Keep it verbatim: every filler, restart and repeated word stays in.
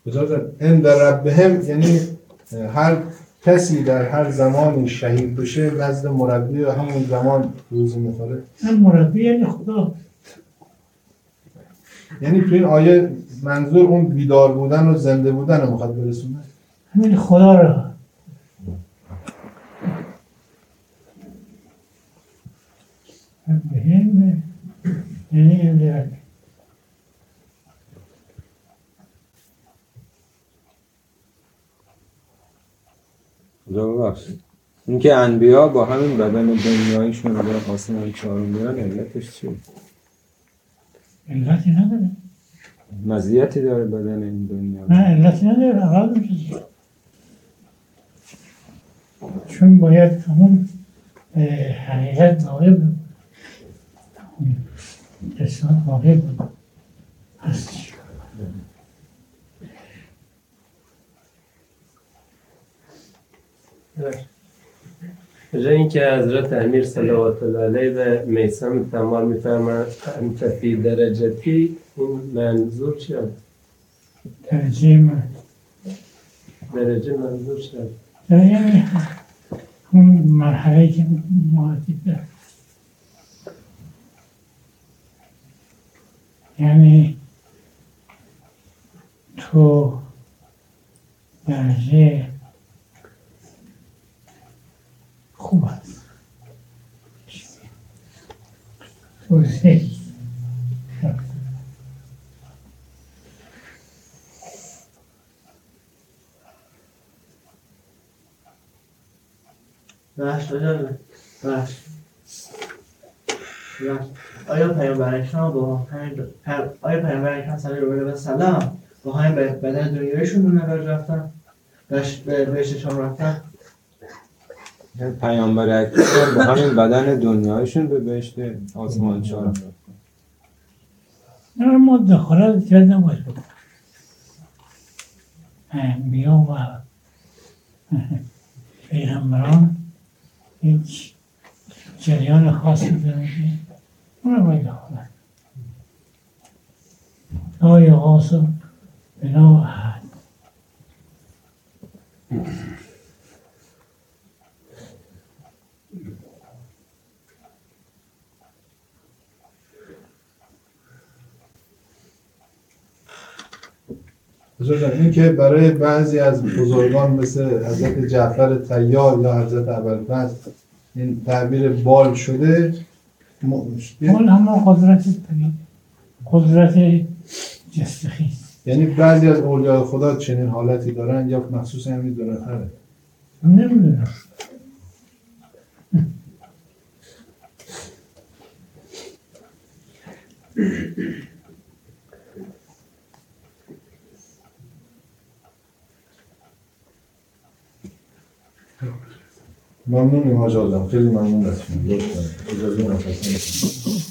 این در ربهم یعنی هر کسی در هر زمانی شهید بشه نزد مربی و همون زمان روزی میخوره. هم مربی یعنی خدا. یعنی تو این آیه منظور اون بیدار بودن و زنده بودن رو میخواد برسونه. همین خدا را بهم یعنی این ببخشید این که انبیا با همین بدن دنیاییشون رو به آسمان چهارم میرن علتش چیه؟ علتی نداره. مزیتی داره بدن این دنیا؟ نه علتی نداره، عقل میشه. چون باید همون حقیقت واقع بود، قسمت واقع بود هستش. به جای اینکه حضرت امیر صلوات الله علیه به میثم تمام میفرمایند انت فی درجتی، این منظور چیه؟ درجه من درجه منظور چیه؟ یعنی اون مرحله که ما دیده، یعنی تو درجه خوب است توضیح بخش بجانه بخش آیا پیامبر اکرام با همین آیا پیامبر اکرام صلی الله علیه و سلم با همین بدن دنیایشون به معراج رفتن؟ به بهشتشان رفتن؟ پیامبر اکرم با همین بدن دنیایشون به بهشت آسمان چهارم رفتن. نه ما دخالت زیاد نباید بکنم. انبیا و پیغمبران هیچ جریان خاصی دارن که اون رو باید دخالت. لا یغاث بنا احد. این که برای بعضی از بزرگان مثل حضرت جعفر طیار یا حضرت ابوالفضل این تعبیر بال شده، بال همون قدرت طبیعی، قدرت جستخیز. یعنی بعضی از اولیاء خدا چنین حالتی دارن یا مخصوص همین دو نفره؟ نمیدونم. ممنونیم حاج آدم، خیلی ممنون هستیم. اجازه نفسیم.